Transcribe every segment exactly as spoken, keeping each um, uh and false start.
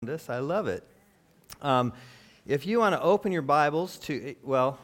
This, I love it. Um, if you want to open your Bibles to, well,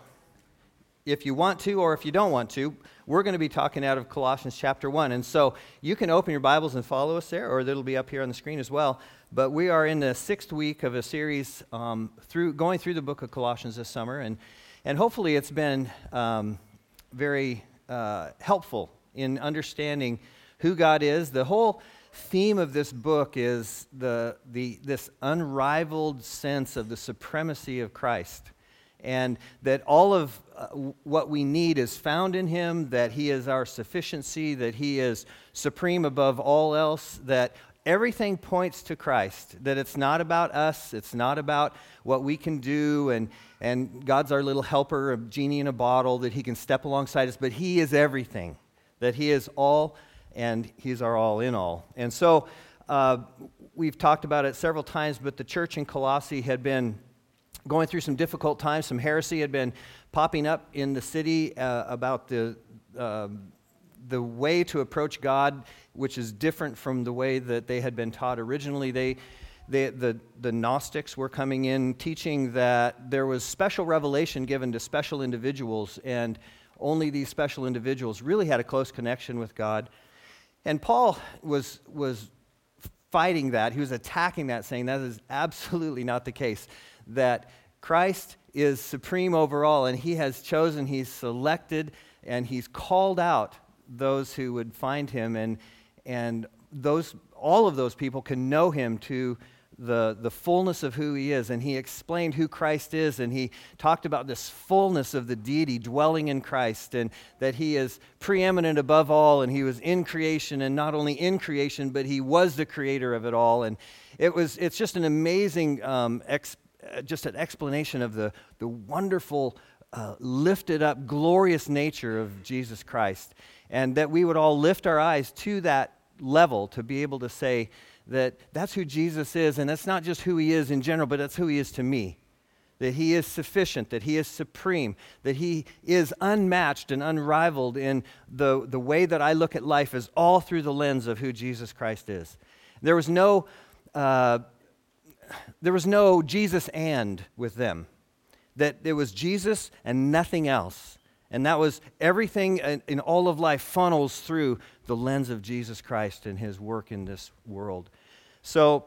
if you want to or if you don't want to, we're going to be talking out of Colossians chapter one. And so you can open your Bibles and follow us there, or it'll be up here on the screen as well. But we are in the sixth week of a series um, through going through the book of Colossians this summer. And, and hopefully it's been um, very uh, helpful in understanding who God is. The whole theme of this book is the the this unrivaled sense of the supremacy of Christ, and that all of uh, what we need is found in Him, that He is our sufficiency, that He is supreme above all else, that everything points to Christ, that it's not about us, it's not about what we can do, and, and God's our little helper, a genie in a bottle, that He can step alongside us, but He is everything, that He is all, and He's our all in all. And so uh, we've talked about it several times, but the church in Colossae had been going through some difficult times. Some heresy had been popping up in the city uh, about the uh, the way to approach God, which is different from the way that they had been taught originally. They, they the, the Gnostics were coming in teaching that there was special revelation given to special individuals, and only these special individuals really had a close connection with God. And Paul was was fighting that. He was attacking that, saying that is absolutely not the case, that Christ is supreme over all, and He has chosen, He's selected, and He's called out those who would find Him, and and those all of those people can know Him to the, the fullness of who He is. And He explained who Christ is, and He talked about this fullness of the deity dwelling in Christ, and that He is preeminent above all, and He was in creation, and not only in creation, but He was the creator of it all. And it was it's just an amazing um, ex, just an explanation of the, the wonderful, uh, lifted up, glorious nature of Jesus Christ, and that we would all lift our eyes to that level to be able to say that that's who Jesus is, and that's not just who He is in general, but that's who He is to me. That He is sufficient, that He is supreme, that He is unmatched and unrivaled in the, the way that I look at life is all through the lens of who Jesus Christ is. There was no, uh, there was no Jesus and with them. That it was Jesus and nothing else. And that was everything in, in all of life funnels through the lens of Jesus Christ and His work in this world. So,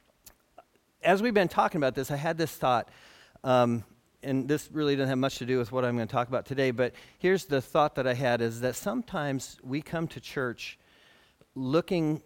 as we've been talking about this, I had this thought, um, and this really doesn't have much to do with what I'm going to talk about today, but here's the thought that I had, is that sometimes we come to church looking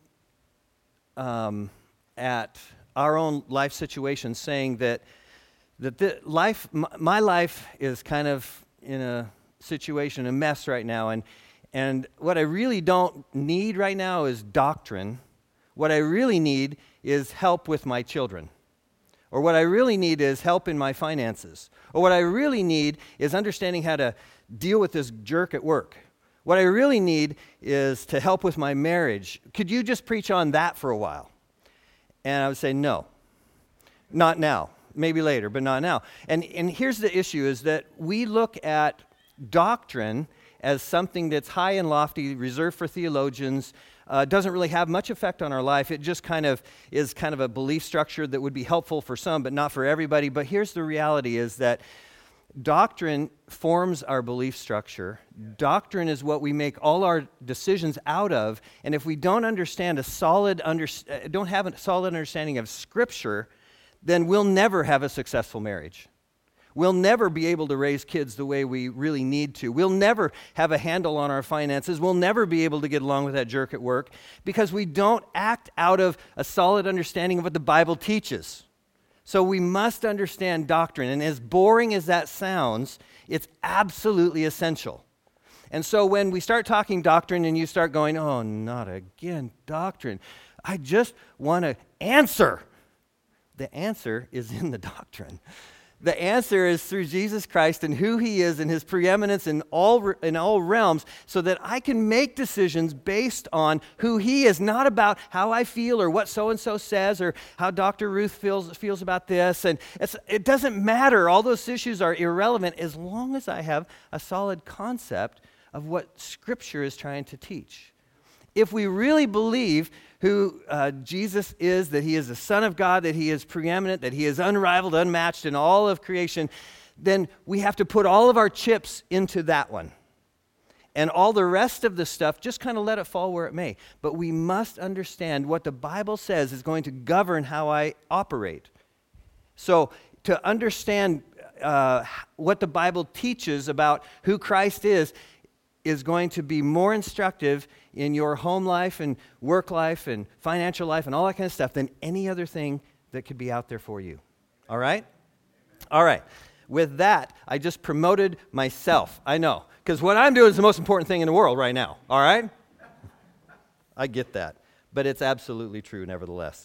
um, at our own life situation, saying that that the life, my, my life is kind of in a situation, a mess right now, and and what I really don't need right now is doctrine. What I really need is help with my children. Or what I really need is help in my finances. Or what I really need is understanding how to deal with this jerk at work. What I really need is to help with my marriage. Could you just preach on that for a while? And I would say, no, not now. Maybe later, but not now. And and here's the issue, is that we look at doctrine as something that's high and lofty, reserved for theologians, uh, doesn't really have much effect on our life. It just kind of is kind of a belief structure that would be helpful for some, but not for everybody. But here's the reality, is that doctrine forms our belief structure. Doctrine is what we make all our decisions out of, and if we don't understand a solid, under, don't have a solid understanding of Scripture, then we'll never have a successful marriage. We'll never be able to raise kids the way we really need to. We'll never have a handle on our finances. We'll never be able to get along with that jerk at work, because we don't act out of a solid understanding of what the Bible teaches. So we must understand doctrine, and as boring as that sounds, it's absolutely essential. And so when we start talking doctrine and you start going, oh, not again, doctrine, I just want to answer. The answer is in the doctrine. The answer is through Jesus Christ and who He is and His preeminence in all in all realms, so that I can make decisions based on who He is, not about how I feel or what so-and-so says or how Doctor Ruth feels feels about this. And it's, it doesn't matter. All those issues are irrelevant as long as I have a solid concept of what Scripture is trying to teach. If we really believe who uh, Jesus is, that he is the Son of God, that he is preeminent, that he is unrivaled, unmatched in all of creation, then we have to put all of our chips into that one. And all the rest of the stuff, just kind of let it fall where it may. But we must understand what the Bible says is going to govern how I operate. So to understand uh, what the Bible teaches about who Christ is, is going to be more instructive in your home life and work life and financial life and all that kind of stuff than any other thing that could be out there for you. All right? All right. With that, I just promoted myself. I know. Because what I'm doing is the most important thing in the world right now, all right? I get that, but it's absolutely true nevertheless.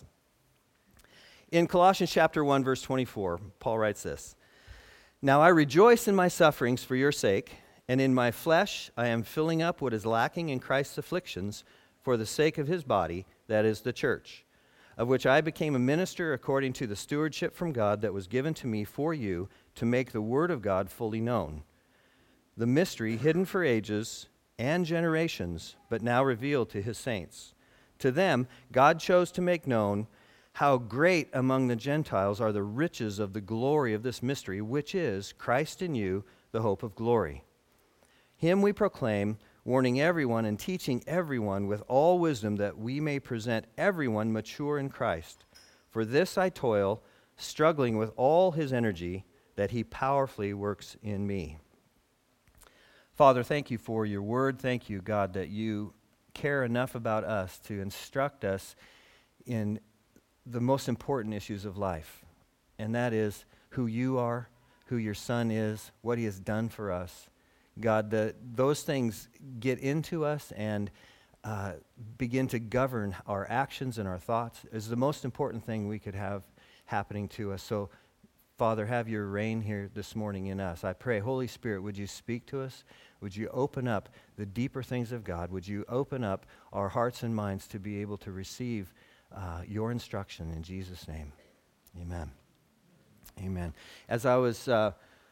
In Colossians chapter one, verse twenty-four, Paul writes this, "Now I rejoice in my sufferings for your sake, and in my flesh I am filling up what is lacking in Christ's afflictions for the sake of his body, that is the church, of which I became a minister according to the stewardship from God that was given to me for you to make the word of God fully known. The mystery hidden for ages and generations, but now revealed to his saints. To them, God chose to make known how great among the Gentiles are the riches of the glory of this mystery, which is Christ in you, the hope of glory. Him we proclaim, warning everyone and teaching everyone with all wisdom, that we may present everyone mature in Christ. For this I toil, struggling with all his energy, that he powerfully works in me." Father, thank you for your word. Thank you, God, that you care enough about us to instruct us in the most important issues of life, and that is who you are, who your Son is, what he has done for us. God, that those things get into us and uh, begin to govern our actions and our thoughts is the most important thing we could have happening to us. So, Father, have your reign here this morning in us. I pray, Holy Spirit, would you speak to us? Would you open up the deeper things of God? Would you open up our hearts and minds to be able to receive uh, your instruction in Jesus' name? Amen. Amen. As I was, uh,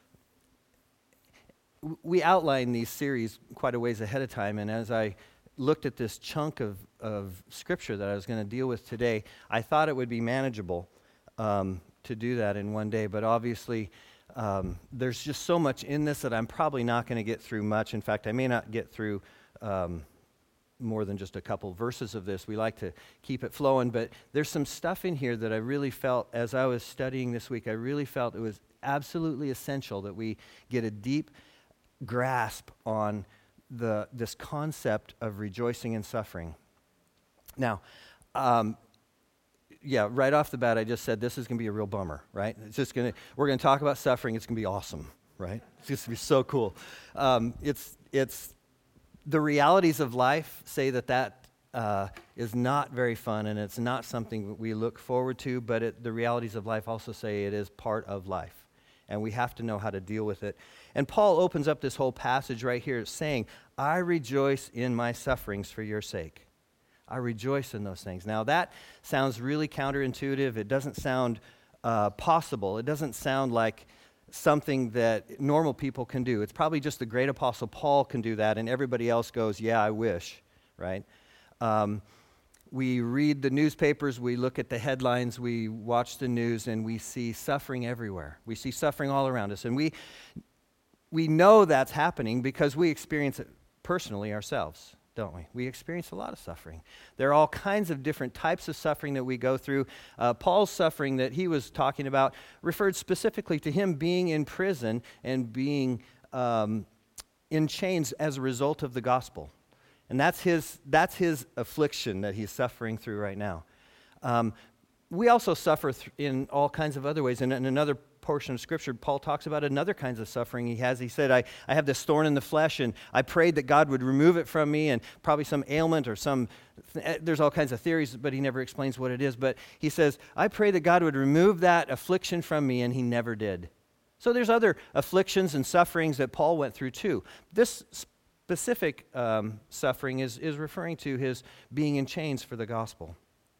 w- we outlined these series quite a ways ahead of time, and as I looked at this chunk of, of Scripture that I was going to deal with today, I thought it would be manageable um, to do that in one day, but obviously um, there's just so much in this that I'm probably not going to get through much. In fact, I may not get through um, more than just a couple verses of this. We like to keep it flowing, but there's some stuff in here that I really felt, as I was studying this week, I really felt it was absolutely essential that we get a deep grasp on the this concept of rejoicing in suffering. Now, um, yeah, right off the bat, I just said this is going to be a real bummer, right? It's just going to, we're going to talk about suffering. It's going to be awesome, right? It's just going to be so cool. Um, it's, it's, the realities of life say that that uh, is not very fun, and it's not something that we look forward to, but it, the realities of life also say it is part of life, and we have to know how to deal with it. And Paul opens up this whole passage right here saying, I rejoice in my sufferings for your sake. I rejoice in those things. Now that sounds really counterintuitive. It doesn't sound uh, possible. It doesn't sound like something that normal people can do. It's probably just the great apostle Paul can do that, and everybody else goes, yeah, I wish, right? Um, we read the newspapers, we look at the headlines, we watch the news, and we see suffering everywhere. We see suffering all around us, and we we know that's happening because we experience it personally ourselves, don't we? We experience a lot of suffering. There are all kinds of different types of suffering that we go through. Uh, Paul's suffering that he was talking about referred specifically to him being in prison and being um, in chains as a result of the gospel. And that's his, that's his affliction that he's suffering through right now. Um, we also suffer th- in all kinds of other ways. And in another portion of Scripture, Paul talks about another kinds of suffering he has. He said, I, I have this thorn in the flesh, and I prayed that God would remove it from me, and probably some ailment or some, th- there's all kinds of theories, but he never explains what it is. But he says, I pray that God would remove that affliction from me, and he never did. So there's other afflictions and sufferings that Paul went through too. This specific um, suffering is, is referring to his being in chains for the gospel.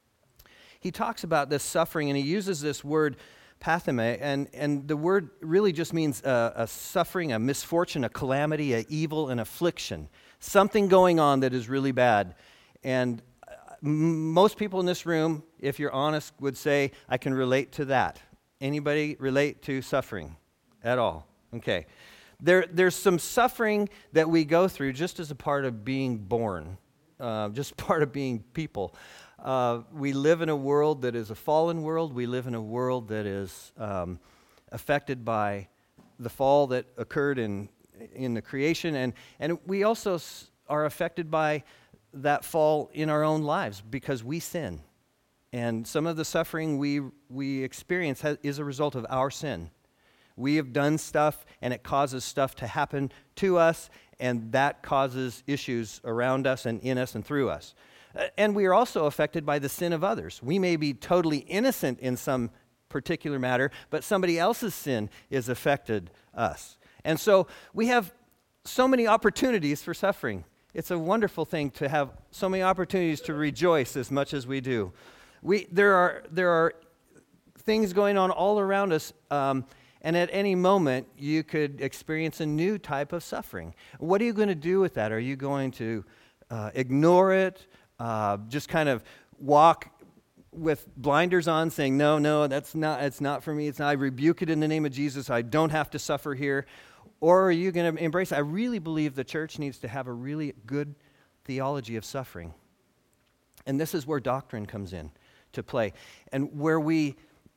He talks about this suffering, and he uses this word patheme, and, and the word really just means a, a suffering, a misfortune, a calamity, a evil, an affliction, something going on that is really bad. and m- most people in this room, if you're honest, would say, I can relate to that. Anybody relate to suffering at all? Okay. There, there's some suffering that we go through just as a part of being born, uh, just part of being people. Uh, we live in a world that is a fallen world. We live in a world that is um, affected by the fall that occurred in in the creation, and and we also s- are affected by that fall in our own lives because we sin, and some of the suffering we we experience ha- is a result of our sin. We have done stuff, and it causes stuff to happen to us, and that causes issues around us and in us and through us. Uh, and we are also affected by the sin of others. We may be totally innocent in some particular matter, but somebody else's sin is affected us. And so we have so many opportunities for suffering. It's a wonderful thing to have so many opportunities to rejoice as much as we do. We there are there are things going on all around us, um, and at any moment you could experience a new type of suffering. What are you going to do with that? Are you going to uh, ignore it? Uh, just kind of walk with blinders on, saying, no, no, that's not, it's not for me. It's not, I rebuke it in the name of Jesus. I don't have to suffer here. Or are you going to embrace it? I really believe the church needs to have a really good theology of suffering. And this is where doctrine comes in to play. And where we,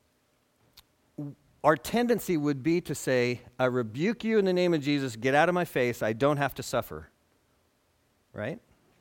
our tendency would be to say, I rebuke you in the name of Jesus. Get out of my face. I don't have to suffer. Right?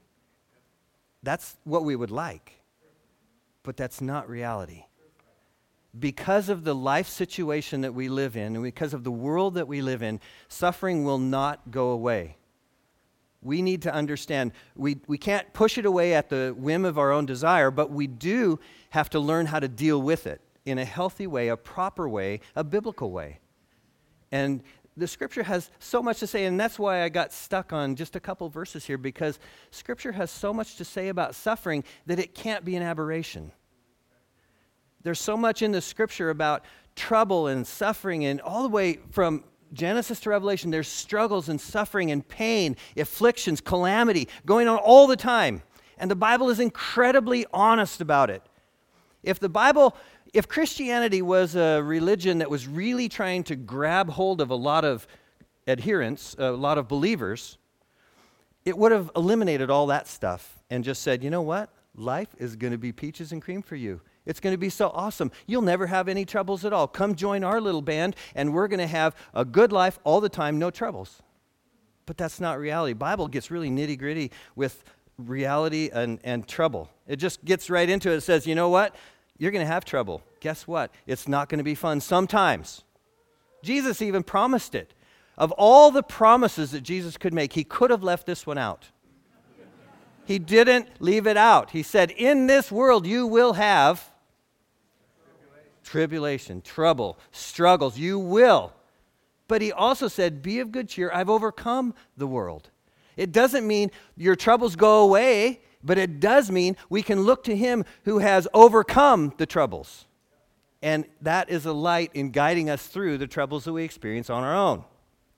That's what we would like. But that's not reality. Because of the life situation that we live in, and because of the world that we live in, suffering will not go away. We need to understand, we, we can't push it away at the whim of our own desire, but we do have to learn how to deal with it in a healthy way, a proper way, a biblical way. And the Scripture has so much to say, and that's why I got stuck on just a couple verses here, because Scripture has so much to say about suffering that it can't be an aberration. There's so much in the Scripture about trouble and suffering, and all the way from Genesis to Revelation, there's struggles and suffering and pain, afflictions, calamity going on all the time. And the Bible is incredibly honest about it. If the Bible, if Christianity was a religion that was really trying to grab hold of a lot of adherents, a lot of believers, it would have eliminated all that stuff and just said, you know what? Life is going to be peaches and cream for you. It's going to be so awesome. You'll never have any troubles at all. Come join our little band, and we're going to have a good life all the time, no troubles. But that's not reality. The Bible gets really nitty-gritty with reality and, and trouble. It just gets right into it. It says, you know what? You're going to have trouble. Guess what? It's not going to be fun sometimes. Jesus even promised it. Of all the promises that Jesus could make, he could have left this one out. He didn't leave it out. He said, in this world you will have tribulation, trouble, struggles. You will. But he also said, be of good cheer. I've overcome the world. It doesn't mean your troubles go away, but it does mean we can look to him who has overcome the troubles. And that is a light in guiding us through the troubles that we experience on our own.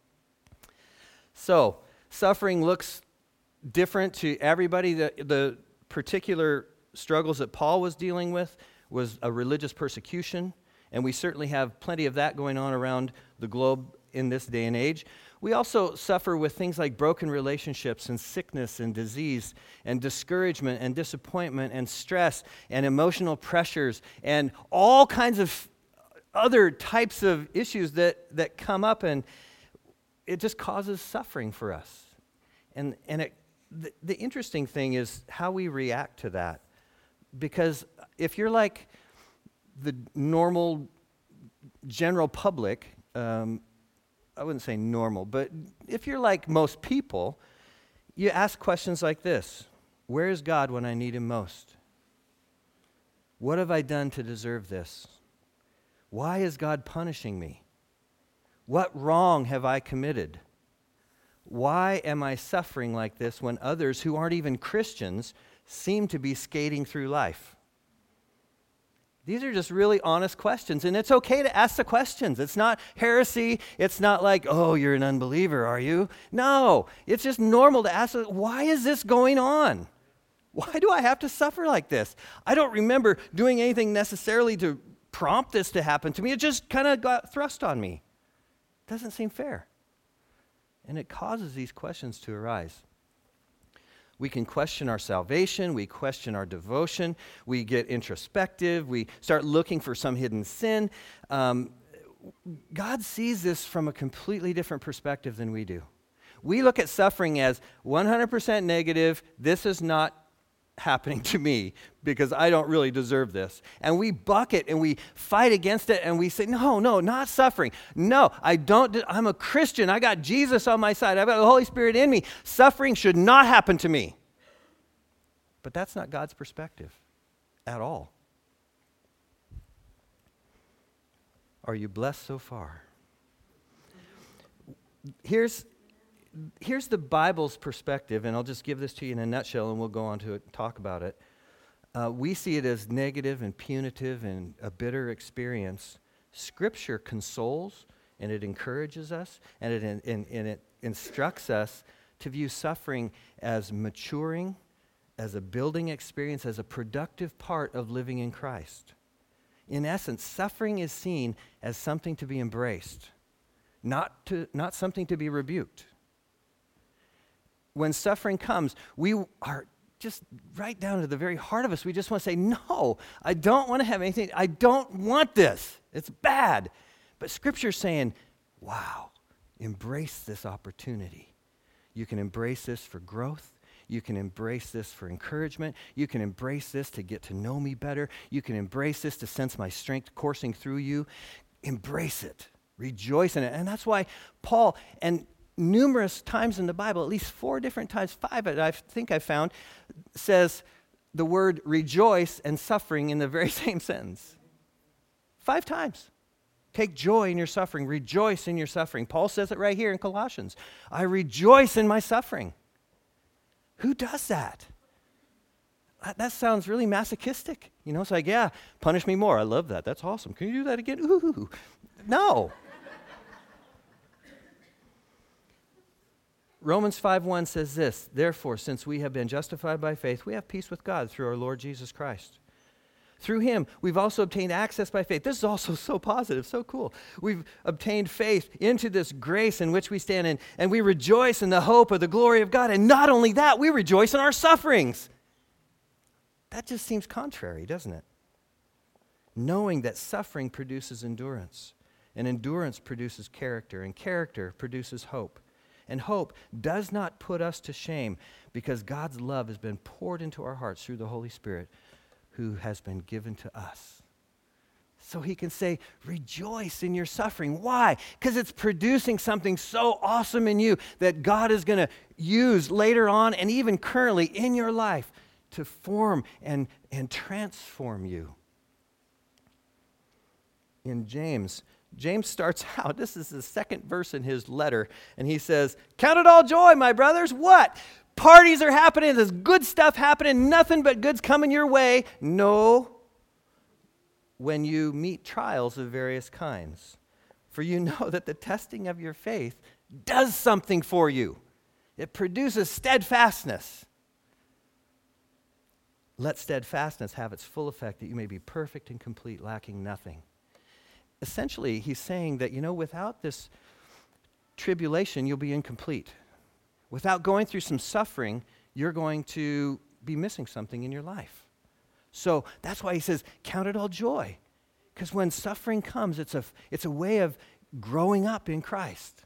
So, suffering looks different to everybody. The, the particular struggles that Paul was dealing with was a religious persecution, and we certainly have plenty of that going on around the globe in this day and age. We also suffer with things like broken relationships and sickness and disease and discouragement and disappointment and stress and emotional pressures and all kinds of other types of issues that, that come up, and it just causes suffering for us. And, and it, the, the interesting thing is how we react to that. Because if you're like the normal general public, um, I wouldn't say normal, but if you're like most people, you ask questions like this. Where is God when I need him most? What have I done to deserve this? Why is God punishing me? What wrong have I committed? Why am I suffering like this when others who aren't even Christians seem to be skating through life? These are just really honest questions, and it's okay to ask the questions. It's not heresy. It's not like, oh, you're an unbeliever, are you? No, it's just normal to ask, why is this going on? Why do I have to suffer like this? I don't remember doing anything necessarily to prompt this to happen to me. It just kind of got thrust on me. Doesn't seem fair. And it causes these questions to arise. We can question our salvation. We question our devotion. We get introspective. We start looking for some hidden sin. Um, God sees this from a completely different perspective than we do. We look at suffering as one hundred percent negative. This is not happening to me because I don't really deserve this. And we bucket and we fight against it and we say, no, no, not suffering. No, I don't. De- I'm a Christian. I got Jesus on my side. I've got the Holy Spirit in me. Suffering should not happen to me. But that's not God's perspective at all. Are you blessed so far? Here's Here's the Bible's perspective, and I'll just give this to you in a nutshell, and we'll go on to it and talk about it. Uh, we see it as negative and punitive and a bitter experience. Scripture consoles, and it encourages us, and it, in, in, and it instructs us to view suffering as maturing, as a building experience, as a productive part of living in Christ. In essence, suffering is seen as something to be embraced, not to, not something to be rebuked. When suffering comes, we are just right down to the very heart of us. We just want to say, no, I don't want to have anything. I don't want this. It's bad. But Scripture's saying, wow, embrace this opportunity. You can embrace this for growth. You can embrace this for encouragement. You can embrace this to get to know me better. You can embrace this to sense my strength coursing through you. Embrace it. Rejoice in it. And that's why Paul, and numerous times in the Bible, at least four different times, five I think I found, says the word rejoice and suffering in the very same sentence. Five times. Take joy in your suffering. Rejoice in your suffering. Paul says it right here in Colossians. I rejoice in my suffering. Who does that? That sounds really masochistic. You know, it's like, yeah, punish me more. I love that. That's awesome. Can you do that again? Ooh. No. Romans five one says this, therefore, since we have been justified by faith, we have peace with God through our Lord Jesus Christ. Through him, we've also obtained access by faith. This is also so positive, so cool. We've obtained faith into this grace in which we stand in, and we rejoice in the hope of the glory of God. And not only that, we rejoice in our sufferings. That just seems contrary, doesn't it? Knowing that suffering produces endurance, and endurance produces character, and character produces hope. And hope does not put us to shame because God's love has been poured into our hearts through the Holy Spirit who has been given to us. So he can say, rejoice in your suffering. Why? Because it's producing something so awesome in you that God is going to use later on and even currently in your life to form and, and transform you. In James, James starts out, this is the second verse in his letter, and he says, count it all joy, my brothers. What? Parties are happening, there's good stuff happening, nothing but good's coming your way. No, when you meet trials of various kinds. For you know that the testing of your faith does something for you. It produces steadfastness. Let steadfastness have its full effect, that you may be perfect and complete, lacking nothing. Essentially, he's saying that, you know, without this tribulation, you'll be incomplete. Without going through some suffering, you're going to be missing something in your life. So that's why he says, count it all joy. Because when suffering comes, it's a, it's a way of growing up in Christ.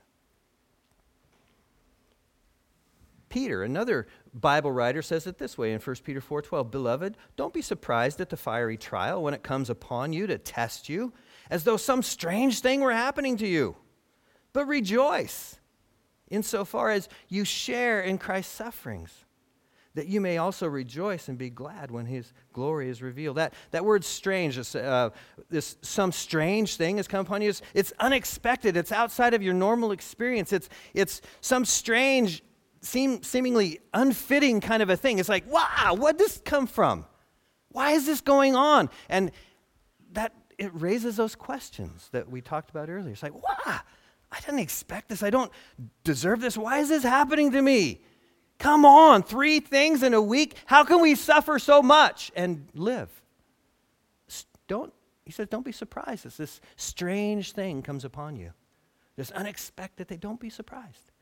Peter, another Bible writer, says it this way in First Peter four twelve, beloved, don't be surprised at the fiery trial when it comes upon you to test you, as though some strange thing were happening to you. But rejoice insofar as you share in Christ's sufferings, that you may also rejoice and be glad when his glory is revealed. That, that word strange, this, uh, this some strange thing has come upon you. It's, it's unexpected. It's outside of your normal experience. It's, it's some strange, seem, seemingly unfitting kind of a thing. It's like, wow, where did this come from? Why is this going on? And that it raises those questions that we talked about earlier. It's like, wow, I didn't expect this. I don't deserve this. Why is this happening to me? Come on, three things in a week? How can we suffer so much and live? Don't, he says, don't be surprised as this strange thing comes upon you. This unexpected thing. Don't be surprised.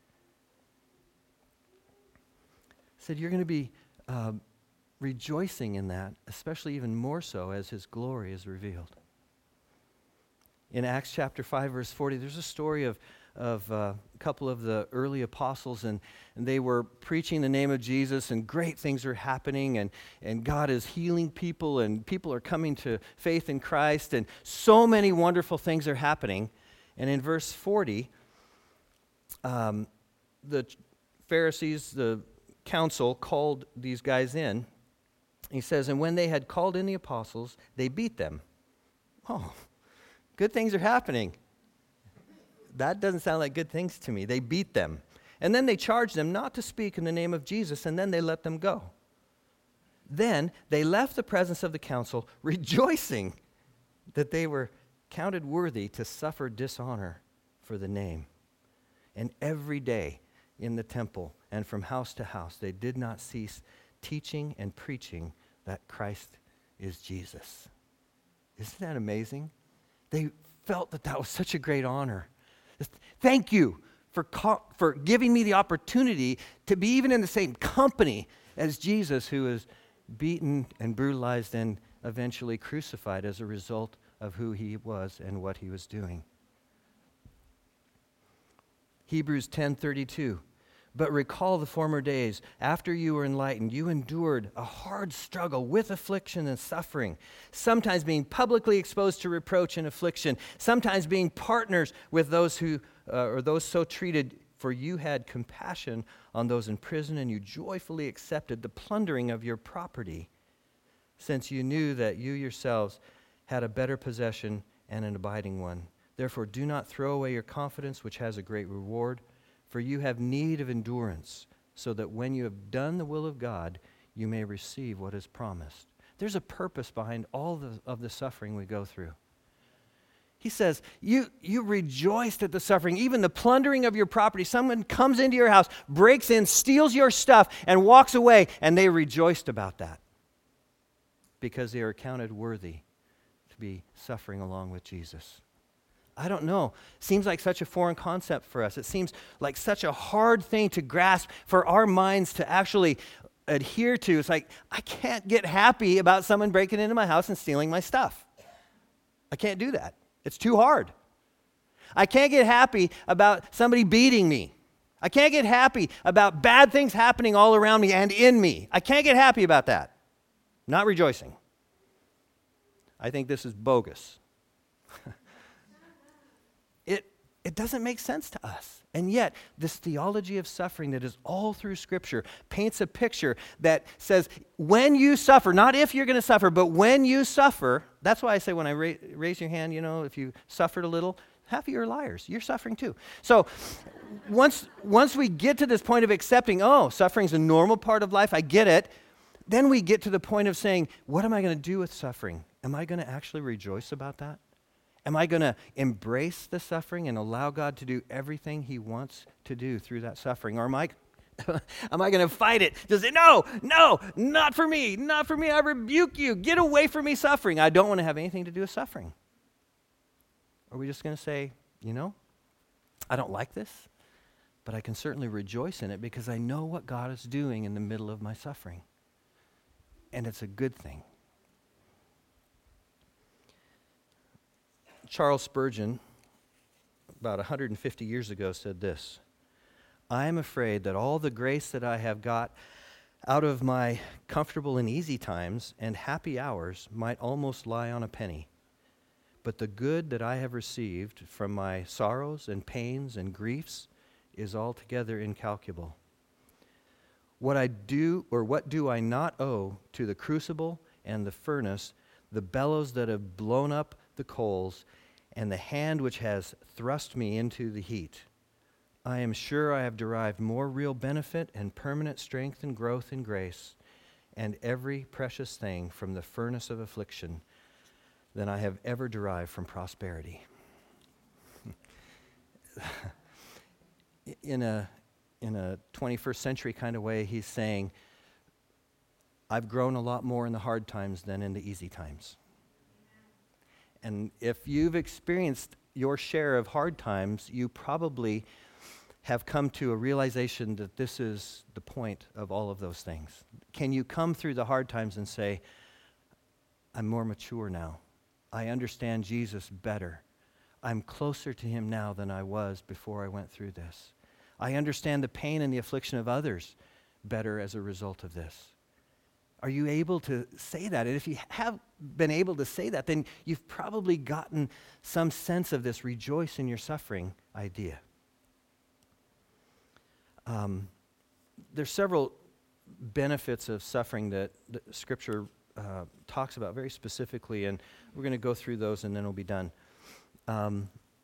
He said, you're going to be uh, rejoicing in that, especially even more so as his glory is revealed. In Acts chapter five, verse forty, there's a story of, of uh, a couple of the early apostles, and, and they were preaching the name of Jesus, and great things are happening, and, and God is healing people, and people are coming to faith in Christ, and so many wonderful things are happening. And in verse forty, um, the Pharisees, the council, called these guys in. He says, and when they had called in the apostles, they beat them. Oh, good things are happening. That doesn't sound like good things to me. They beat them. And then they charged them not to speak in the name of Jesus, and then they let them go. Then they left the presence of the council, rejoicing that they were counted worthy to suffer dishonor for the name. And every day in the temple and from house to house, they did not cease teaching and preaching that Christ is Jesus. Isn't that amazing? They felt that that was such a great honor. Thank you for, co- for giving me the opportunity to be even in the same company as Jesus, who is beaten and brutalized and eventually crucified as a result of who he was and what he was doing. Hebrews ten thirty-two. But recall the former days. After you were enlightened, you endured a hard struggle with affliction and suffering, sometimes being publicly exposed to reproach and affliction, sometimes being partners with those who, uh, or those so treated, for you had compassion on those in prison, and you joyfully accepted the plundering of your property, since you knew that you yourselves had a better possession and an abiding one. Therefore, do not throw away your confidence, which has a great reward. For you have need of endurance, so that when you have done the will of God, you may receive what is promised. There's a purpose behind all the, of the suffering we go through. He says, you, you rejoiced at the suffering, even the plundering of your property. Someone comes into your house, breaks in, steals your stuff, and walks away, and they rejoiced about that because they are counted worthy to be suffering along with Jesus. I don't know. Seems like such a foreign concept for us. It seems like such a hard thing to grasp for our minds to actually adhere to. It's like, I can't get happy about someone breaking into my house and stealing my stuff. I can't do that. It's too hard. I can't get happy about somebody beating me. I can't get happy about bad things happening all around me and in me. I can't get happy about that. Not rejoicing. I think this is bogus. It, it doesn't make sense to us. And yet, this theology of suffering that is all through Scripture paints a picture that says, when you suffer, not if you're going to suffer, but when you suffer, that's why I say when I ra- raise your hand, you know, if you suffered a little, half of you are liars. You're suffering too. So once, once we get to this point of accepting, oh, suffering's a normal part of life, I get it, then we get to the point of saying, what am I going to do with suffering? Am I going to actually rejoice about that? Am I going to embrace the suffering and allow God to do everything he wants to do through that suffering? Or am I, am I going to fight it? Just say, no, no, not for me, not for me. I rebuke you. Get away from me, suffering. I don't want to have anything to do with suffering. Or are we just going to say, you know, I don't like this, but I can certainly rejoice in it because I know what God is doing in the middle of my suffering. And it's a good thing. Charles Spurgeon, about one hundred fifty years ago, said this: I am afraid that all the grace that I have got out of my comfortable and easy times and happy hours might almost lie on a penny. But the good that I have received from my sorrows and pains and griefs is altogether incalculable. What I do, or what do I not owe to the crucible and the furnace, the bellows that have blown up the coals, and the hand which has thrust me into the heat? I am sure I have derived more real benefit and permanent strength and growth in grace and every precious thing from the furnace of affliction than I have ever derived from prosperity. In a in a twenty-first century kind of way, he's saying, I've grown a lot more in the hard times than in the easy times. And if you've experienced your share of hard times, you probably have come to a realization that this is the point of all of those things. Can you come through the hard times and say, I'm more mature now. I understand Jesus better. I'm closer to him now than I was before I went through this. I understand the pain and the affliction of others better as a result of this. Are you able to say that? And if you have been able to say that, then you've probably gotten some sense of this rejoice in your suffering idea. Um, there's several benefits of suffering that, that Scripture uh, talks about very specifically, and we're going to go through those and then we'll be done. Um,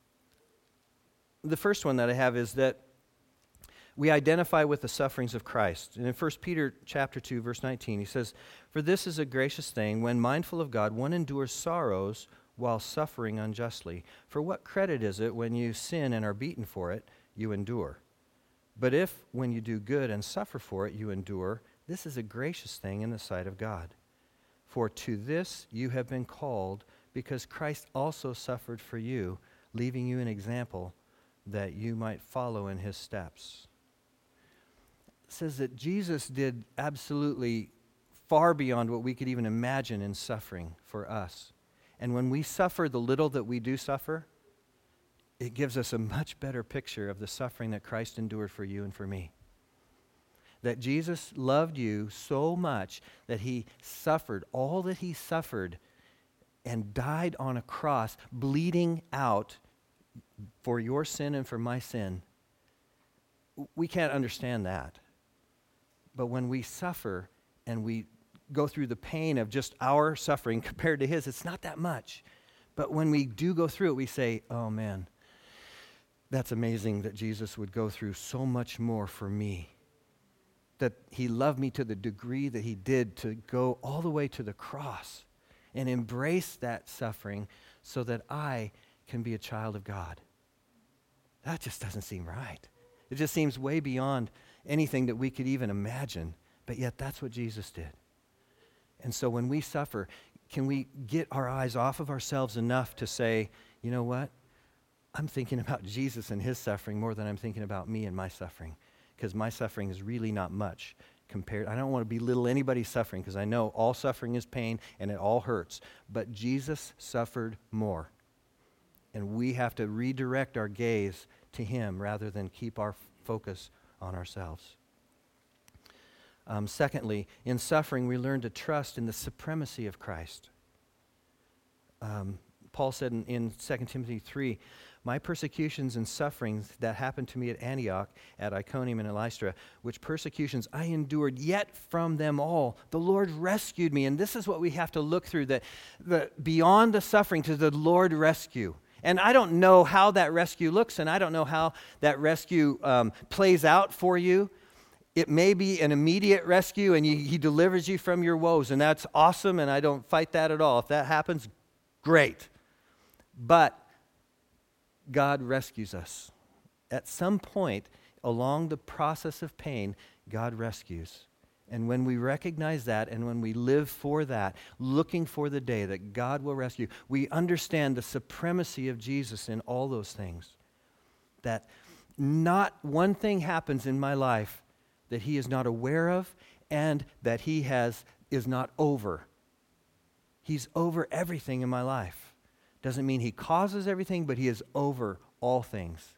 the first one that I have is that we identify with the sufferings of Christ. And in First Peter chapter two, verse nineteen, he says, "For this is a gracious thing, when mindful of God, one endures sorrows while suffering unjustly. For what credit is it when you sin and are beaten for it, you endure? But if, when you do good and suffer for it, you endure, this is a gracious thing in the sight of God. For to this you have been called, because Christ also suffered for you, leaving you an example that you might follow in his steps." It says that Jesus did absolutely far beyond what we could even imagine in suffering for us. And when we suffer the little that we do suffer, it gives us a much better picture of the suffering that Christ endured for you and for me. That Jesus loved you so much that he suffered all that he suffered and died on a cross, bleeding out for your sin and for my sin. We can't understand that. But when we suffer and we go through the pain of just our suffering compared to his, it's not that much. But when we do go through it, we say, oh man, that's amazing that Jesus would go through so much more for me. That he loved me to the degree that he did, to go all the way to the cross and embrace that suffering so that I can be a child of God. That just doesn't seem right. It just seems way beyond anything that we could even imagine, but yet that's what Jesus did. And so when we suffer, can we get our eyes off of ourselves enough to say, you know what? I'm thinking about Jesus and his suffering more than I'm thinking about me and my suffering, because my suffering is really not much compared. I don't want to belittle anybody's suffering, because I know all suffering is pain and it all hurts, but Jesus suffered more. And we have to redirect our gaze to him rather than keep our f- focus on ourselves. Um, secondly, in suffering, we learn to trust in the supremacy of Christ. Um, Paul said in, in Second Timothy three, "My persecutions and sufferings that happened to me at Antioch, at Iconium and at Lystra, which persecutions I endured, yet from them all the Lord rescued me." And this is what we have to look through, that the, beyond the suffering to the Lord rescue. And I don't know how that rescue looks, and I don't know how that rescue um, plays out for you. It may be an immediate rescue, and he, he delivers you from your woes, and that's awesome, and I don't fight that at all. If that happens, great. But God rescues us. At some point along the process of pain, God rescues. And when we recognize that, and when we live for that, looking for the day that God will rescue, we understand the supremacy of Jesus in all those things. That not one thing happens in my life that he is not aware of, and that he has is not over. He's over everything in my life. Doesn't mean he causes everything, but he is over all things.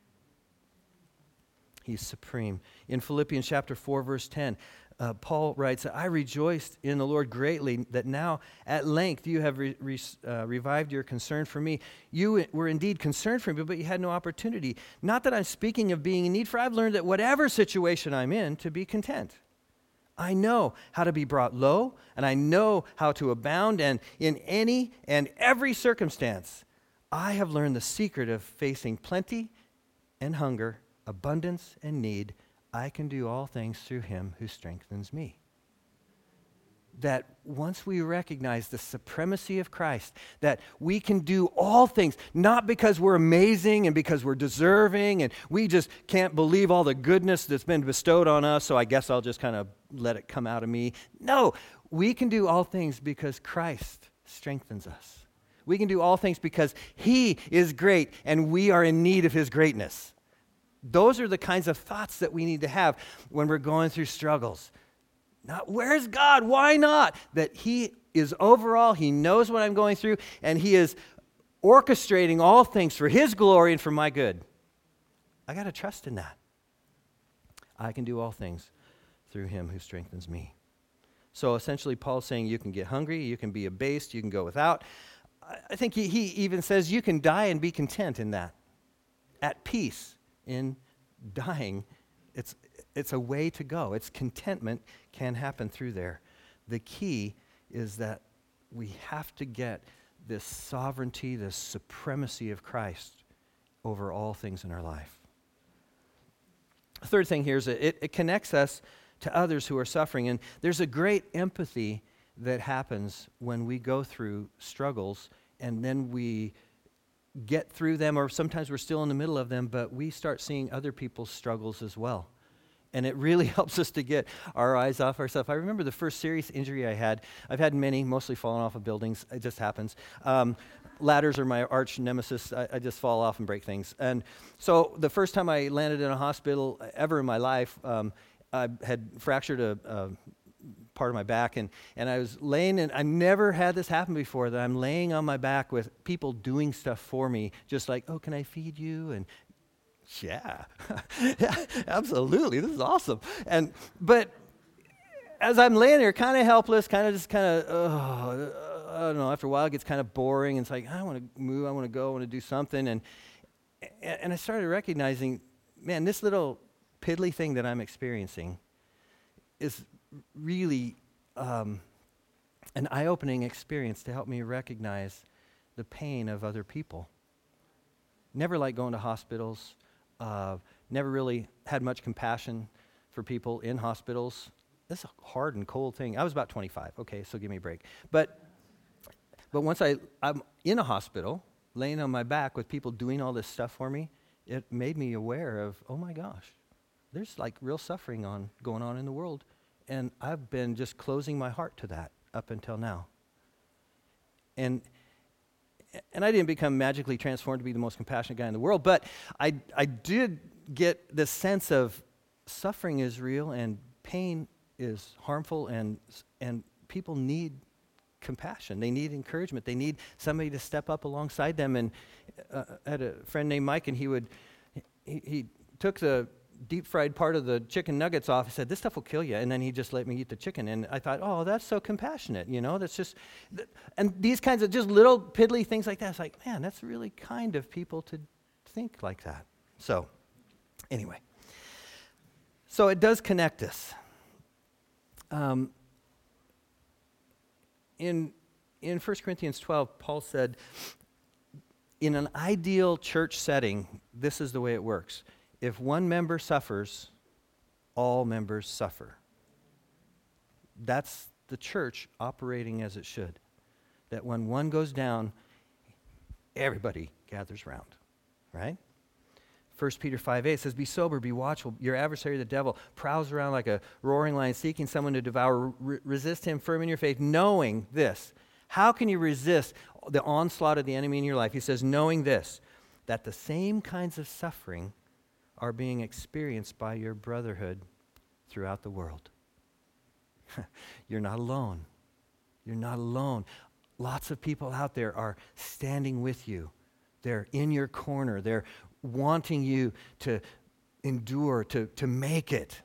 He's supreme. In Philippians chapter four, verse ten, uh, Paul writes, "I rejoiced in the Lord greatly that now at length you have re- re- uh, revived your concern for me. You were indeed concerned for me, but you had no opportunity. Not that I'm speaking of being in need, for I've learned that whatever situation I'm in, to be content. I know how to be brought low, and I know how to abound, and in any and every circumstance, I have learned the secret of facing plenty and hunger, abundance and need. I can do all things through him who strengthens me." that once we recognize the supremacy of Christ, that we can do all things, not because we're amazing and because we're deserving and we just can't believe all the goodness that's been bestowed on us, so I guess I'll just kind of let it come out of me. No, we can do all things because Christ strengthens us. We can do all things because he is great and we are in need of his greatness. Those are the kinds of thoughts that we need to have when we're going through struggles. Not, where's God? Why not? That he is overall, he knows what I'm going through, and he is orchestrating all things for his glory and for my good. I got to trust in that. I can do all things through him who strengthens me. So essentially, Paul's saying you can get hungry, you can be abased, you can go without. I think he, he even says you can die and be content in that. At peace in dying. It's It's a way to go. It's contentment can happen through there. The key is that we have to get this sovereignty, this supremacy of Christ over all things in our life. The third thing here is that it, it connects us to others who are suffering. And there's a great empathy that happens when we go through struggles and then we get through them, or sometimes we're still in the middle of them, but we start seeing other people's struggles as well. And it really helps us to get our eyes off ourselves. I remember the first serious injury I had. I've had many, mostly falling off of buildings. It just happens. Um, ladders are my arch nemesis. I, I just fall off and break things. And so the first time I landed in a hospital ever in my life, um, I had fractured a, a part of my back. And, and I was laying in, I never had this happen before, that I'm laying on my back with people doing stuff for me, just like, oh, can I feed you? And Yeah. yeah, absolutely. This is awesome. And but as I'm laying there, kind of helpless, kind of just kind of, oh, I don't know. After a while, it gets kind of boring. And it's like I want to move. I want to go. I want to do something. And and I started recognizing, man, this little piddly thing that I'm experiencing is really um, an eye-opening experience to help me recognize the pain of other people. Never liked going to hospitals. Uh, never really had much compassion for people in hospitals. This is a hard and cold thing. I was about twenty-five. Okay, so give me a break. But but once I, I'm in a hospital, laying on my back with people doing all this stuff for me, it made me aware of, oh my gosh, there's like real suffering on going on in the world. And I've been just closing my heart to that up until now. And And I didn't become magically transformed to be the most compassionate guy in the world, but I, I did get this sense of suffering is real and pain is harmful, and and people need compassion. They need encouragement. They need somebody to step up alongside them. And uh, I had a friend named Mike, and he would he, he took the deep fried part of the chicken nuggets off. He said, this stuff will kill you. And then he just let me eat the chicken. And I thought, oh, that's so compassionate, you know, that's just, th- and these kinds of just little piddly things like that. It's like, man, that's really kind of people to think like that. So anyway, so it does connect us. Um, in, in First Corinthians twelve, Paul said, in an ideal church setting, this is the way it works. If one member suffers, all members suffer. That's the church operating as it should. That when one goes down, everybody gathers round, right? First Peter five eight says, be sober, be watchful. Your adversary, the devil, prowls around like a roaring lion, seeking someone to devour. Re- resist him firm in your faith, knowing this. How can you resist the onslaught of the enemy in your life? He says, knowing this, that the same kinds of suffering are being experienced by your brotherhood throughout the world. You're not alone. You're not alone. Lots of people out there are standing with you. They're in your corner. They're wanting you to endure, to, to make it.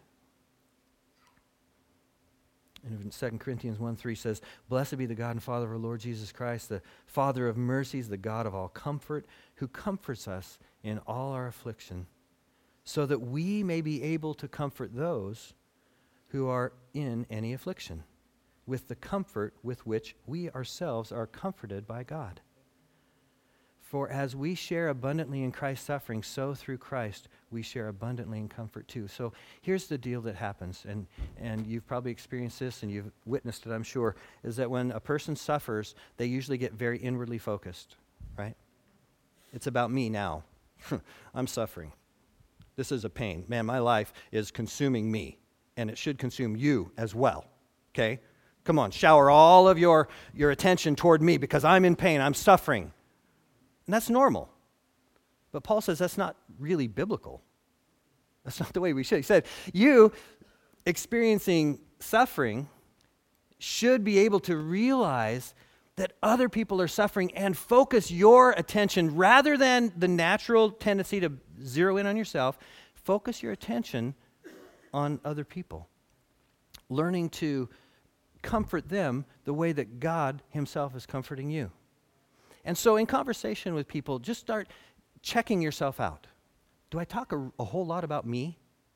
And Second Corinthians one three says, blessed be the God and Father of our Lord Jesus Christ, the Father of mercies, the God of all comfort, who comforts us in all our affliction, so that we may be able to comfort those who are in any affliction, with the comfort with which we ourselves are comforted by God. For as we share abundantly in Christ's suffering, so through Christ we share abundantly in comfort too. So here's the deal that happens, and, and you've probably experienced this and you've witnessed it, I'm sure, is that when a person suffers, they usually get very inwardly focused, right? It's about me now. I'm suffering. This is a pain. Man, my life is consuming me, and it should consume you as well, okay? Come on, shower all of your, your attention toward me because I'm in pain, I'm suffering. And that's normal. But Paul says that's not really biblical. That's not the way we should. He said, you experiencing suffering should be able to realize that other people are suffering and focus your attention rather than the natural tendency to zero in on yourself. Focus your attention on other people. Learning to comfort them the way that God himself is comforting you. And so in conversation with people, just start checking yourself out. Do I talk a, a whole lot about me?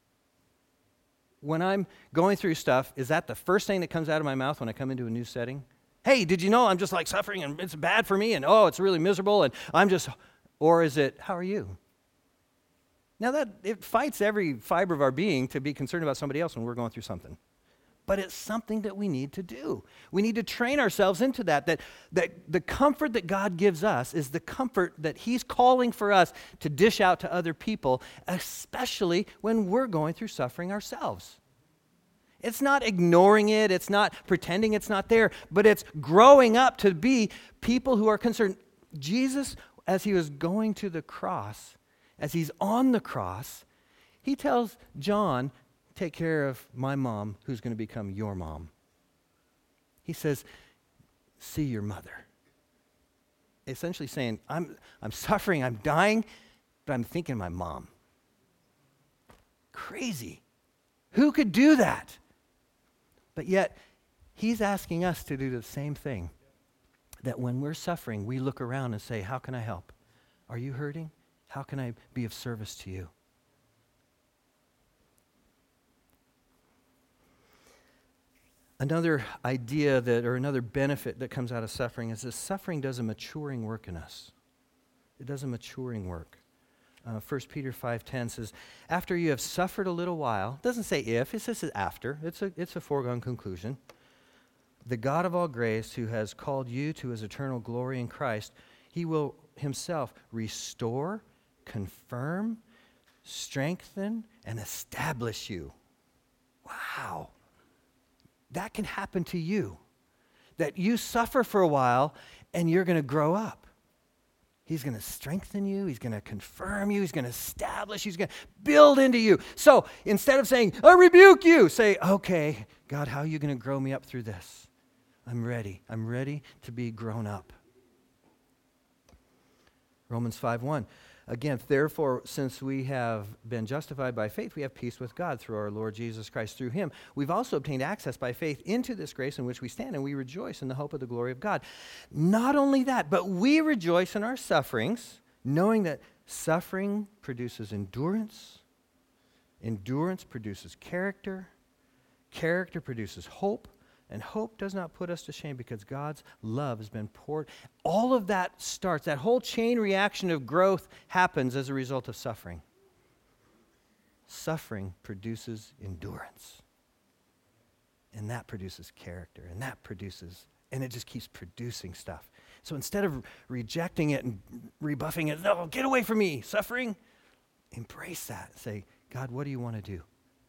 When I'm going through stuff, is that the first thing that comes out of my mouth when I come into a new setting? Hey, did you know I'm just like suffering and it's bad for me and oh, it's really miserable and I'm just, or is it, how are you? Now that, it fights every fiber of our being to be concerned about somebody else when we're going through something. But it's something that we need to do. We need to train ourselves into that, that, that the comfort that God gives us is the comfort that he's calling for us to dish out to other people, especially when we're going through suffering ourselves. It's not ignoring it, it's not pretending it's not there, but it's growing up to be people who are concerned. Jesus, as he was going to the cross, as he's on the cross, he tells John, take care of my mom, who's going to become your mom. He says, see your mother. Essentially saying, I'm, I'm suffering, I'm dying, but I'm thinking of my mom. Crazy. Who could do that? But yet, he's asking us to do the same thing. That when we're suffering, we look around and say, how can I help? Are you hurting? How can I be of service to you? Another idea that, or another benefit that comes out of suffering is that suffering does a maturing work in us. It does a maturing work. Uh, First Peter five ten says, after you have suffered a little while, it doesn't say if, it says after. It's a, it's a foregone conclusion. The God of all grace, who has called you to his eternal glory in Christ, he will himself restore, confirm, strengthen, and establish you. Wow. That can happen to you. That you suffer for a while and you're going to grow up. He's going to strengthen you. He's going to confirm you. He's going to establish. He's going to build into you. So instead of saying, I rebuke you, say, okay, God, how are you going to grow me up through this? I'm ready. I'm ready to be grown up. Romans five one. Again, therefore, since we have been justified by faith, we have peace with God through our Lord Jesus Christ. Through him, we've also obtained access by faith into this grace in which we stand, and we rejoice in the hope of the glory of God. Not only that, but we rejoice in our sufferings, knowing that suffering produces endurance, endurance produces character, character produces hope, and hope does not put us to shame because God's love has been poured. All of that starts, that whole chain reaction of growth happens as a result of suffering. Suffering produces endurance. And that produces character. And that produces, and it just keeps producing stuff. So instead of rejecting it and rebuffing it, no, get away from me, suffering, embrace that. Say, God, what do you want to do?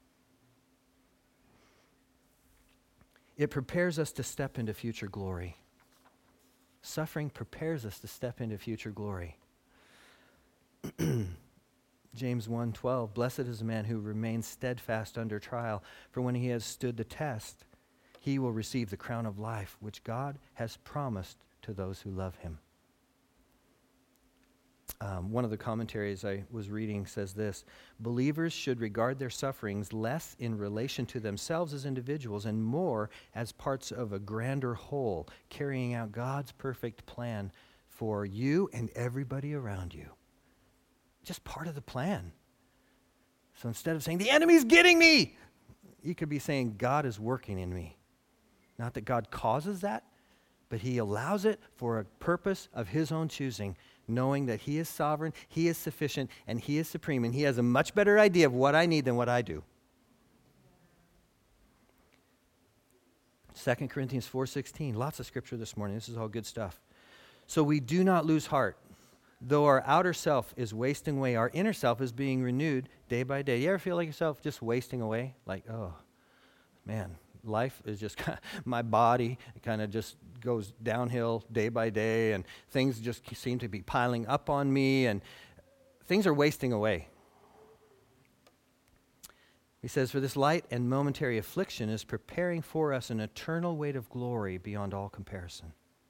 It prepares us to step into future glory. Suffering prepares us to step into future glory. James one twelve, blessed is the man who remains steadfast under trial, for when he has stood the test, he will receive the crown of life, which God has promised to those who love him. Um, one of the commentaries I was reading says this, believers should regard their sufferings less in relation to themselves as individuals and more as parts of a grander whole, carrying out God's perfect plan for you and everybody around you. Just part of the plan. So instead of saying, the enemy's getting me, you could be saying, God is working in me. Not that God causes that, but he allows it for a purpose of his own choosing, knowing that he is sovereign, he is sufficient, and he is supreme, and he has a much better idea of what I need than what I do. Second Corinthians four sixteen, lots of scripture this morning. This is all good stuff. So we do not lose heart. Though our outer self is wasting away, our inner self is being renewed day by day. You ever feel like yourself just wasting away? Like, oh, man, life is just, my body kind of just goes downhill day by day, and things just seem to be piling up on me, and things are wasting away. He says, for this light and momentary affliction is preparing for us an eternal weight of glory beyond all comparison.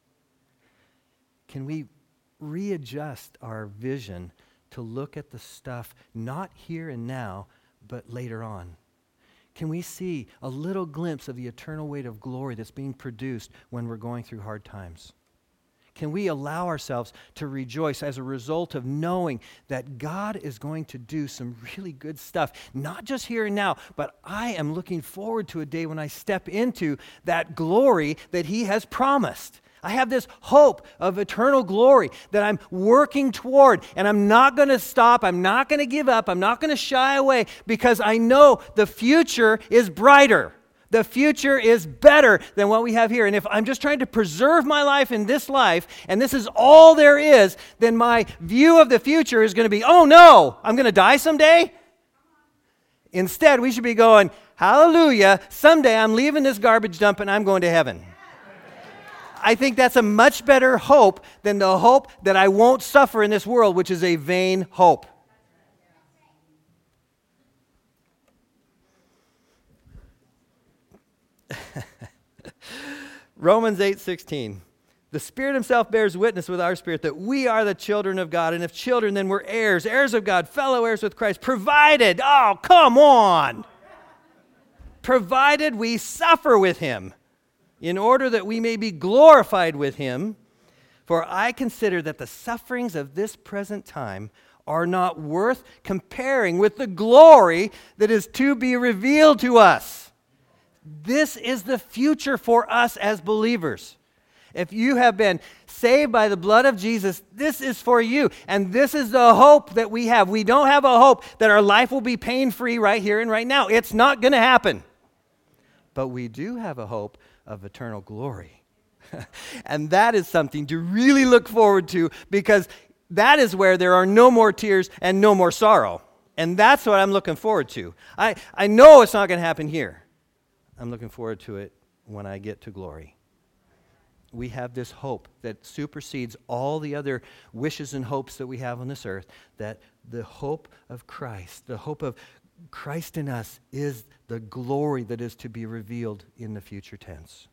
Can we readjust our vision to look at the stuff not here and now, but later on? Can we see a little glimpse of the eternal weight of glory that's being produced when we're going through hard times? Can we allow ourselves to rejoice as a result of knowing that God is going to do some really good stuff, not just here and now, but I am looking forward to a day when I step into that glory that he has promised. I have this hope of eternal glory that I'm working toward, and I'm not going to stop. I'm not going to give up. I'm not going to shy away, because I know the future is brighter. The future is better than what we have here. And if I'm just trying to preserve my life in this life, and this is all there is, then my view of the future is going to be, oh no, I'm going to die someday? Instead, we should be going, hallelujah, someday I'm leaving this garbage dump and I'm going to heaven. I think that's a much better hope than the hope that I won't suffer in this world, which is a vain hope. Romans eight sixteen. The Spirit himself bears witness with our spirit that we are the children of God, and if children, then we're heirs, heirs of God, fellow heirs with Christ, provided, oh, come on, provided we suffer with him, in order that we may be glorified with him. For I consider that the sufferings of this present time are not worth comparing with the glory that is to be revealed to us. This is the future for us as believers. If you have been saved by the blood of Jesus, this is for you. And this is the hope that we have. We don't have a hope that our life will be pain-free right here and right now. It's not going to happen. But we do have a hope of eternal glory. And that is something to really look forward to, because that is where there are no more tears and no more sorrow. And that's what I'm looking forward to. I, I know it's not going to happen here. I'm looking forward to it when I get to glory. We have this hope that supersedes all the other wishes and hopes that we have on this earth, that the hope of Christ, the hope of Christ in us, is the glory that is to be revealed in the future tense.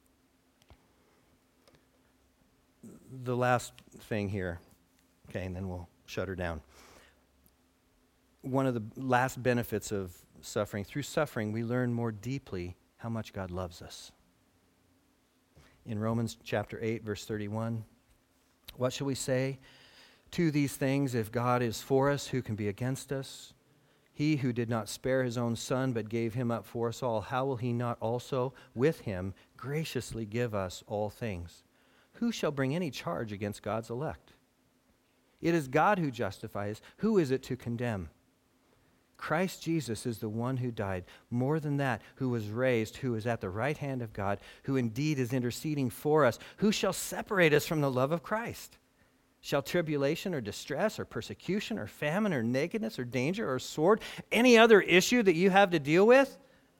The last thing here, okay, and then we'll shut her down. One of the last benefits of suffering, through suffering, we learn more deeply how much God loves us. In Romans chapter eight, verse thirty-one, what shall we say to these things? If God is for us, who can be against us? He who did not spare his own son, but gave him up for us all, how will he not also with him graciously give us all things? Who shall bring any charge against God's elect? It is God who justifies. Who is it to condemn? Christ Jesus is the one who died. More than that, who was raised, who is at the right hand of God, who indeed is interceding for us. Who shall separate us from the love of Christ? Shall tribulation or distress or persecution or famine or nakedness or danger or sword, any other issue that you have to deal with?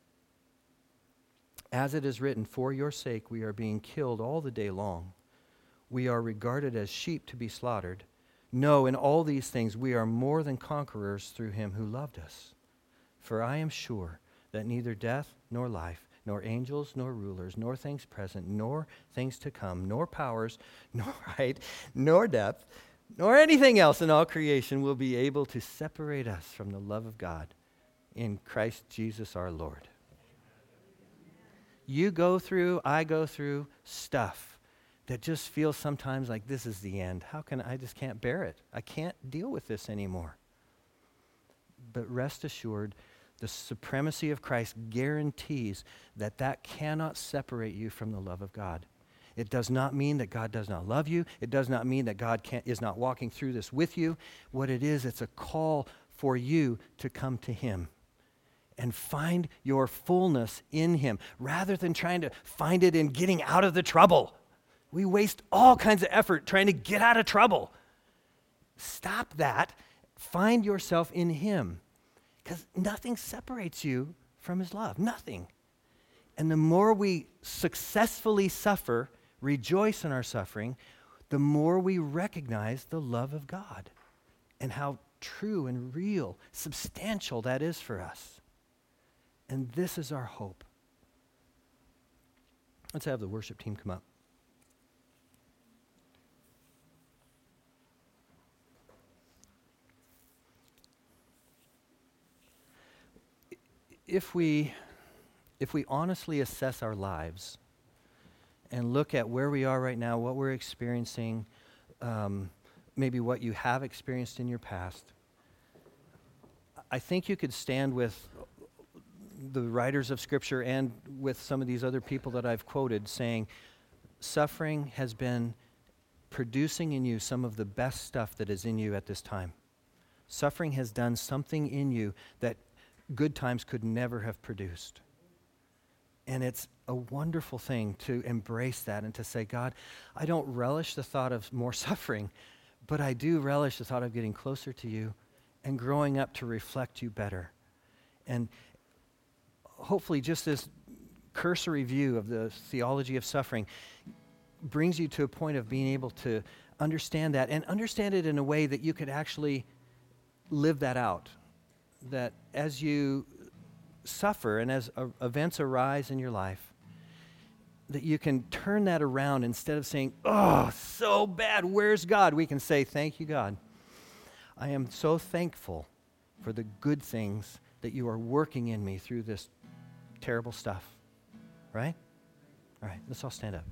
As it is written, for your sake we are being killed all the day long. We are regarded as sheep to be slaughtered. No, in all these things we are more than conquerors through him who loved us. For I am sure that neither death nor life, nor angels nor rulers, nor things present, nor things to come, nor powers, nor height, nor depth, nor anything else in all creation will be able to separate us from the love of God in Christ Jesus our Lord. You go through, I go through stuff that just feels sometimes like this is the end. How can I just can't bear it? I can't deal with this anymore. But rest assured, the supremacy of Christ guarantees that that cannot separate you from the love of God. It does not mean that God does not love you. It does not mean that God can't, is not walking through this with you. What it is, it's a call for you to come to him and find your fullness in him rather than trying to find it in getting out of the trouble. We waste all kinds of effort trying to get out of trouble. Stop that. Find yourself in him, because nothing separates you from his love. Nothing. And the more we successfully suffer, rejoice in our suffering, the more we recognize the love of God and how true and real, substantial that is for us. And this is our hope. Let's have the worship team come up. If we, if we honestly assess our lives and look at where we are right now, what we're experiencing, um, maybe what you have experienced in your past, I think you could stand with the writers of Scripture and with some of these other people that I've quoted saying, suffering has been producing in you some of the best stuff that is in you at this time. Suffering has done something in you that good times could never have produced. And it's a wonderful thing to embrace that and to say, God, I don't relish the thought of more suffering, but I do relish the thought of getting closer to you and growing up to reflect you better. And hopefully just this cursory view of the theology of suffering brings you to a point of being able to understand that and understand it in a way that you could actually live that out. That as you suffer and as uh, events arise in your life, that you can turn that around. Instead of saying, oh, so bad, where's God? We can say, thank you, God. I am so thankful for the good things that you are working in me through this terrible stuff. Right? All right, let's all stand up.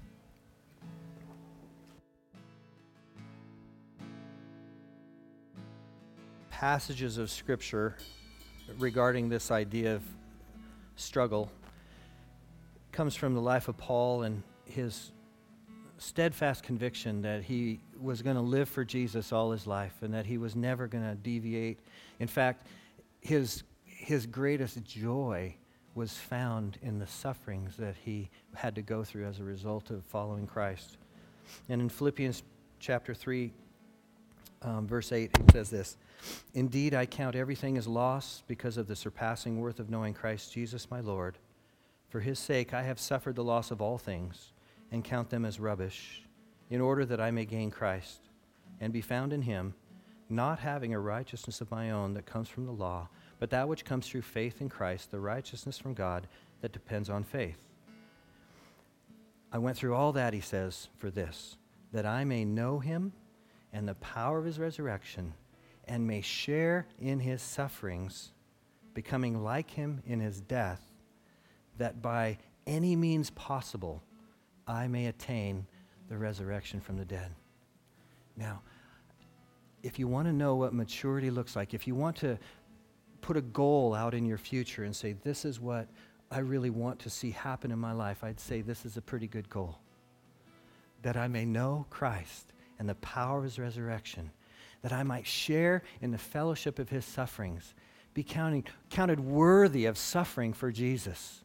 Passages of Scripture regarding this idea of struggle comes from the life of Paul and his steadfast conviction that he was going to live for Jesus all his life and that he was never going to deviate. In fact, his his greatest joy was found in the sufferings that he had to go through as a result of following Christ. And in Philippians chapter three, um, verse eight, it says this, indeed, I count everything as loss because of the surpassing worth of knowing Christ Jesus my Lord. For his sake I have suffered the loss of all things and count them as rubbish, in order that I may gain Christ and be found in him, not having a righteousness of my own that comes from the law, but that which comes through faith in Christ, the righteousness from God that depends on faith. I went through all that, he says, for this, that I may know him and the power of his resurrection, and may share in his sufferings, becoming like him in his death, that by any means possible I may attain the resurrection from the dead. Now, if you want to know what maturity looks like, if you want to put a goal out in your future and say, this is what I really want to see happen in my life, I'd say this is a pretty good goal. That I may know Christ and the power of his resurrection, that I might share in the fellowship of his sufferings, be counting, counted worthy of suffering for Jesus.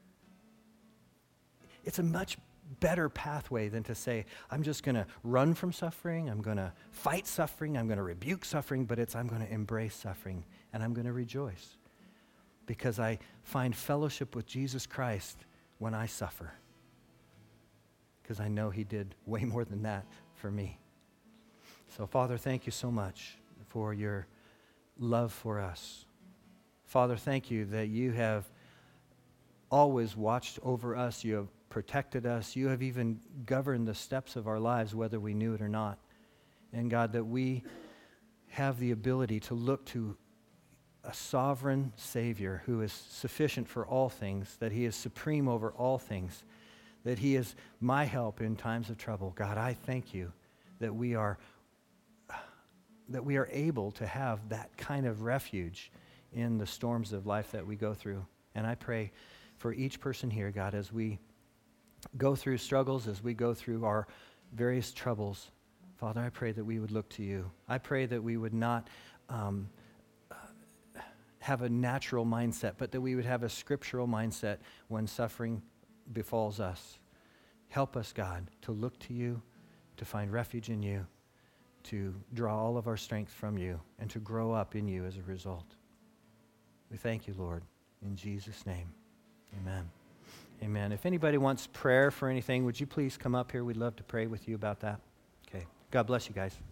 It's a much better pathway than to say, I'm just going to run from suffering, I'm going to fight suffering, I'm going to rebuke suffering, but it's I'm going to embrace suffering and I'm going to rejoice because I find fellowship with Jesus Christ when I suffer, because I know he did way more than that for me. So, Father, thank you so much for your love for us. Father, thank you that you have always watched over us. You have protected us. You have even governed the steps of our lives, whether we knew it or not. And God, that we have the ability to look to a sovereign Savior who is sufficient for all things, that he is supreme over all things, that he is my help in times of trouble. God, I thank you that we are that we are able to have that kind of refuge in the storms of life that we go through. And I pray for each person here, God, as we go through struggles, as we go through our various troubles, Father, I pray that we would look to you. I pray that we would not um, have a natural mindset, but that we would have a scriptural mindset when suffering befalls us. Help us, God, to look to you, to find refuge in you, to draw all of our strength from you, and to grow up in you as a result. We thank you, Lord, in Jesus' name. Amen. Amen. If anybody wants prayer for anything, would you please come up here? We'd love to pray with you about that. Okay. God bless you guys.